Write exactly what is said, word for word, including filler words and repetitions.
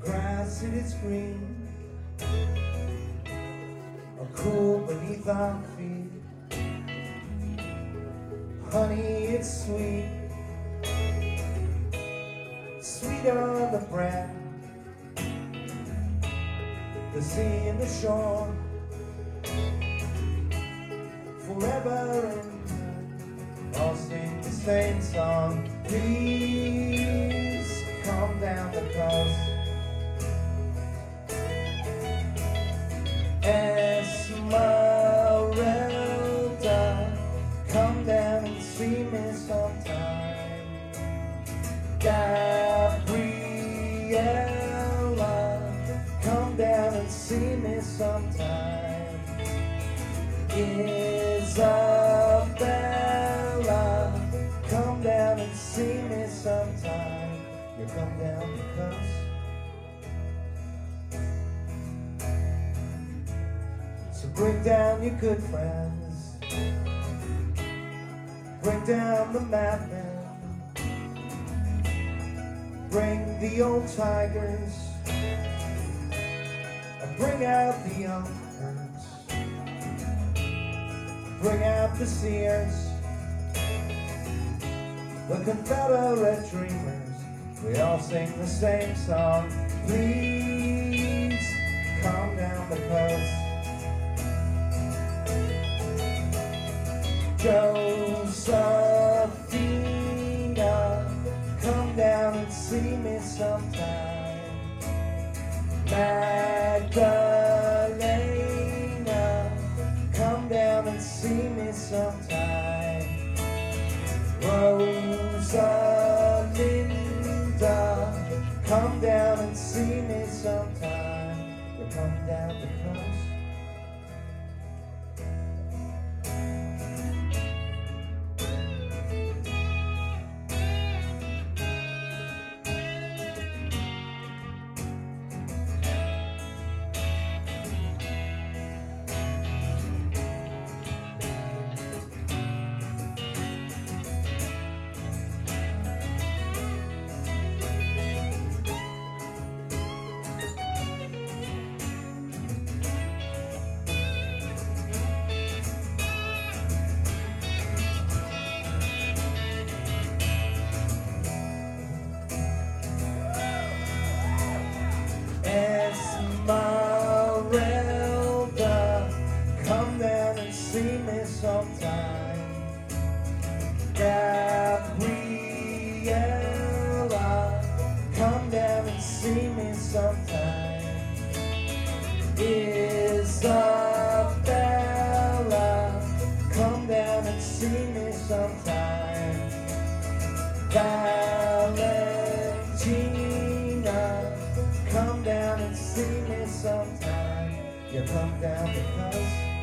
grass it is green, or cool beneath our feet. Honey, it's sweet, sweet on the breath, the sea and the shore, forever and all sing the same song. Please calm down the coast. Esmeralda, come down and see me sometime. Gabriella, come down and see me sometime. Isabella, come down and see me sometime. You come down because so bring down your good friends, bring down the madmen, bring the old tigers, and bring out the young herds, bring out the seers, the Confederate dreamers. We all sing the same song. Please calm down the coast. Josephina, come down and see me sometime. Magdalena, come down and see me sometime. Rosalinda, come down and see me sometime. You come down the coast. Esmeralda, come down and see me sometime. Gabriella, come down and see me sometime. Isabella, come down and see me sometime. Valentina, come down and see me sometime. You come down because